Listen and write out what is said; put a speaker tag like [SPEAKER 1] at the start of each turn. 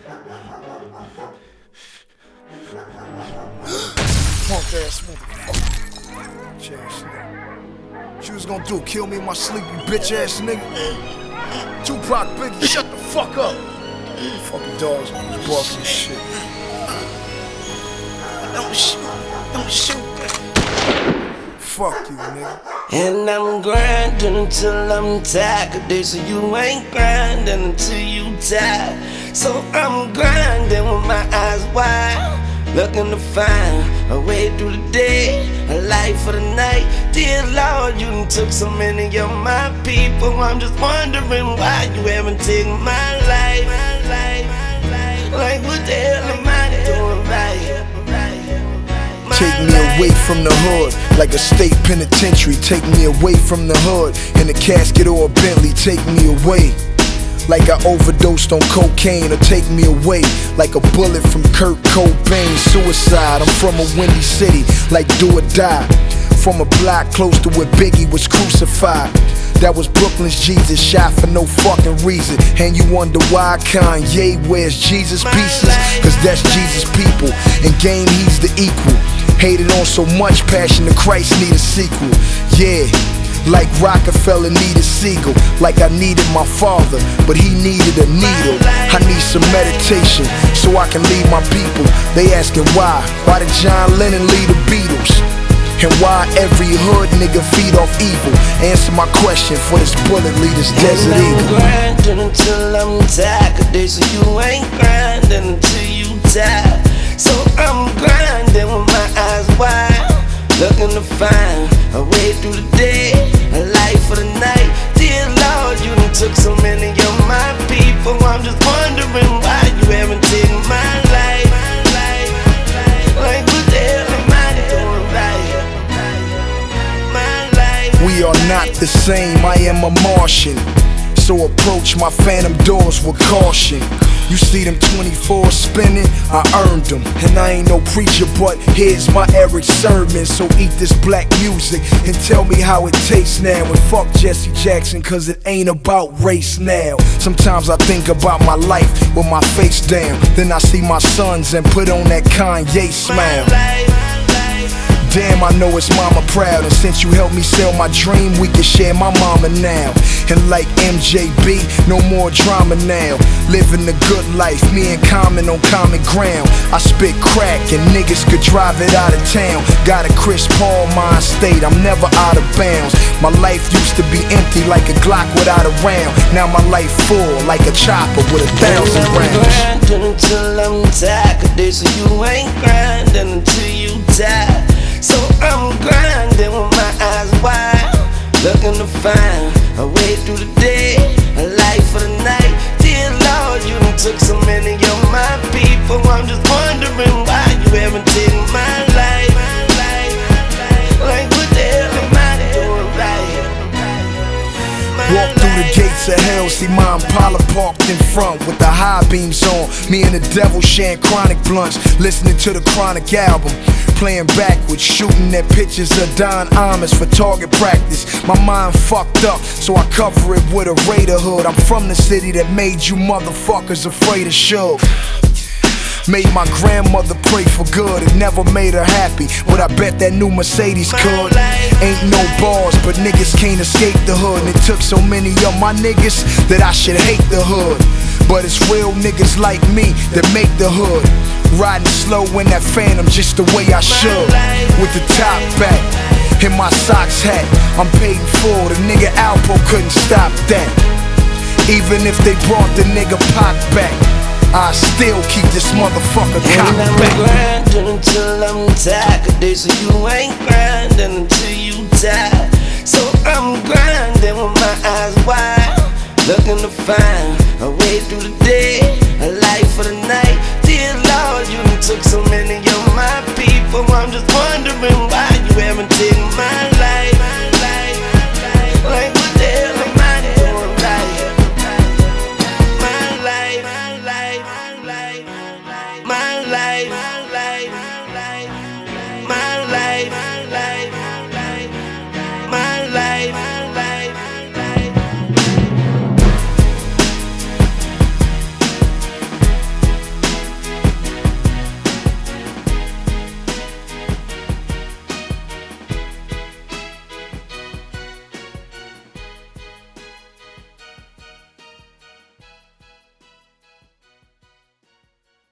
[SPEAKER 1] Punk ass motherfucker. Bitch ass nigga. What you was gonna do? Kill me in my sleep, you bitch ass nigga? Tupac, Biggie, shut the fuck up. Fucking dogs on this barking shit. Don't shoot. Fuck you, nigga.
[SPEAKER 2] And I'm grinding until I'm tired. They say you ain't grinding until you die. So I'm grinding with my eyes wide, looking to find a way through the day, a life for the night. Dear Lord, you done took so many of my people. I'm just wondering why you haven't taken my life. Like what the hell am I doing right?
[SPEAKER 1] Take me away from the hood, like a state penitentiary. Take me away from the hood, in a casket or a Bentley. Take me away, like I overdosed on cocaine. Or take me away, like a bullet from Kurt Cobain. Suicide, I'm from a windy city, like do or die. From a block close to where Biggie was crucified. That was Brooklyn's Jesus, shot for no fucking reason. And you wonder why Kanye wears Jesus pieces? Cause that's Jesus' people, and game he's the equal. Hated on so much, Passion of Christ need a sequel. Yeah, like Rockefeller needed Siegel. Like I needed my father, but he needed a needle. I need some meditation, so I can lead my people. They asking why did John Lennon lead the Beatles? And why every hood nigga feed off evil? Answer my question for this bullet lead this Desert Eagle.
[SPEAKER 2] I'm grinding until I'm tired. They say you ain't grinding until you die. So I'm grinding with my eyes wide, looking to find a way through the day, a life for the night. Dear Lord, you done took so many of my people. I'm just wondering why you haven't taken my life. Like what the hell am I doing right?
[SPEAKER 1] We are not the same, I am a Martian. So approach my phantom doors with caution. You see them 24 spinning, I earned them. And I ain't no preacher, but here's my Eric sermon. So eat this black music and tell me how it tastes now. And fuck Jesse Jackson, cause it ain't about race now. Sometimes I think about my life with my face down. Then I see my sons and put on that Kanye smile. Damn, I know it's mama proud. And since you helped me sell my dream, we can share my mama now. And like MJB, no more drama now. Living the good life, me and Common on common ground. I spit crack and niggas could drive it out of town. Got a Chris Paul mind state, I'm never out of bounds. My life used to be empty like a Glock without a round. Now my life full like a chopper with 1,000 rounds.
[SPEAKER 2] I'm grinding until I'm tired. They say you ain't grinding until you die. So I'm grinding with my eyes wide, looking to find a way through the day, a life for the night. Dear Lord, you done took so many of my people. I'm just wondering why you haven't taken my life. Like what the hell am I doing right?
[SPEAKER 1] Walk through the gates of hell, see my Impala parked in front with the high beams on. Me and the devil sharing chronic blunts, listening to the Chronic album. Playing backwards, shooting at pictures of Don Imus for target practice. My mind fucked up, so I cover it with a Raider hood. I'm from the city that made you motherfuckers afraid of Suge. Made my grandmother pray for good, it never made her happy, but I bet that new Mercedes could. Ain't no bars, but niggas can't escape the hood. And it took so many of my niggas that I should hate the hood. But it's real niggas like me that make the hood. Riding slow in that Phantom just the way I should. With the top back and my socks hat, I'm paid in full, the nigga Alpo couldn't stop that. Even if they brought the nigga Pac back, I still keep this motherfucker cocked back.
[SPEAKER 2] And I'm grinding until I'm tired. They say you ain't grinding until you die. So I'm grinding with my eyes wide, looking to find a way through the day, a life for the night. Dear Lord, you done took so many